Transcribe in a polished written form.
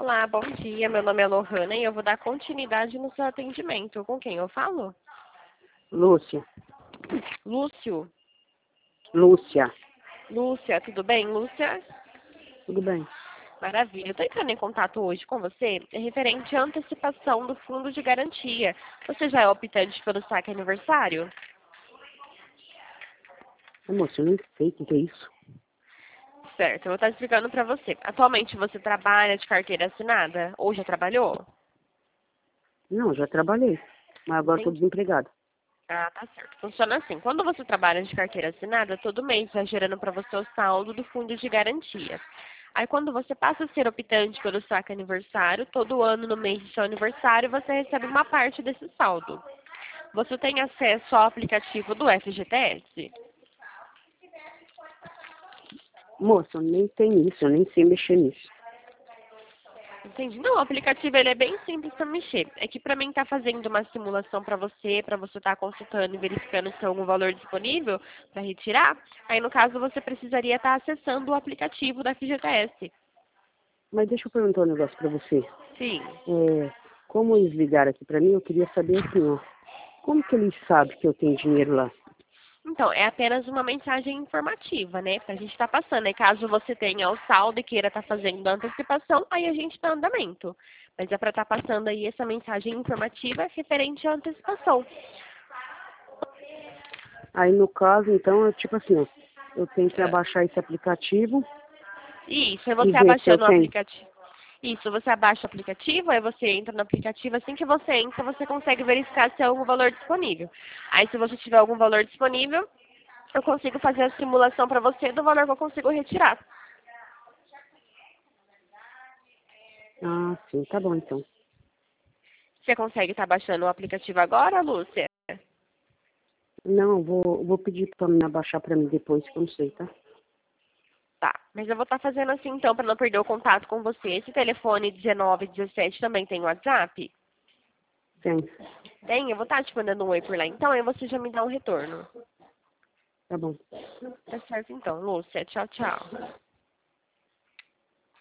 Olá, bom dia. Meu nome é Lohana e eu vou dar continuidade no seu atendimento. Com quem eu falo? Lúcia. Lúcio. Lúcia. Lúcia, tudo bem, Lúcia? Tudo bem? Maravilha. Eu estou entrando em contato hoje com você referente à antecipação do fundo de garantia. Você já é optante pelo saque aniversário? Moça, eu nem sei o que é isso. Certo, eu vou estar explicando para você. Atualmente você trabalha de carteira assinada? Ou já trabalhou? Não, já trabalhei, mas agora estou Entendi. desempregada. Ah, tá certo. Funciona assim. Quando você trabalha de carteira assinada, todo mês vai gerando para você o saldo do fundo de garantia. Aí, quando você passa a ser optante pelo saque aniversário, todo ano no mês do seu aniversário, você recebe uma parte desse saldo. Você tem acesso ao aplicativo do FGTS? Moça, eu nem tenho isso, eu nem sei mexer nisso. Entendi. Não, o aplicativo ele é bem simples para mexer. É que para mim estar fazendo uma simulação para você estar consultando e verificando se tem algum valor disponível para retirar, aí no caso você precisaria estar acessando o aplicativo da FGTS. Mas deixa eu perguntar um negócio para você. Sim. Como eles ligaram aqui para mim, eu queria saber assim, ó, como que eles sabem que eu tenho dinheiro lá? Então, é apenas uma mensagem informativa, né? Pra gente estar passando. E caso você tenha o saldo e queira estar fazendo a antecipação, aí a gente está em andamento. Mas é para estar passando aí essa mensagem informativa referente à antecipação. Aí no caso, então, é tipo assim, ó, eu tenho que É. abaixar esse aplicativo Isso, aí e você ver se eu abaixando o tenho. aplicativo. Isso, você abaixa o aplicativo, aí você entra no aplicativo. Assim que você entra, você consegue verificar se há algum valor disponível. Aí, se você tiver algum valor disponível, eu consigo fazer a simulação para você do valor que eu consigo retirar. Ah, sim, tá bom então. Você consegue estar baixando o aplicativo agora, Lúcia? Não, vou pedir para me abaixar para mim depois, que eu não sei, tá? Tá, mas eu vou estar fazendo assim então, para não perder o contato com você. Esse telefone 1917 também tem WhatsApp? Tem, Tem? Eu vou estar te mandando um oi por lá então, aí você já me dá um retorno. tá bom. Tá certo então, Lúcia. Tchau, tchau.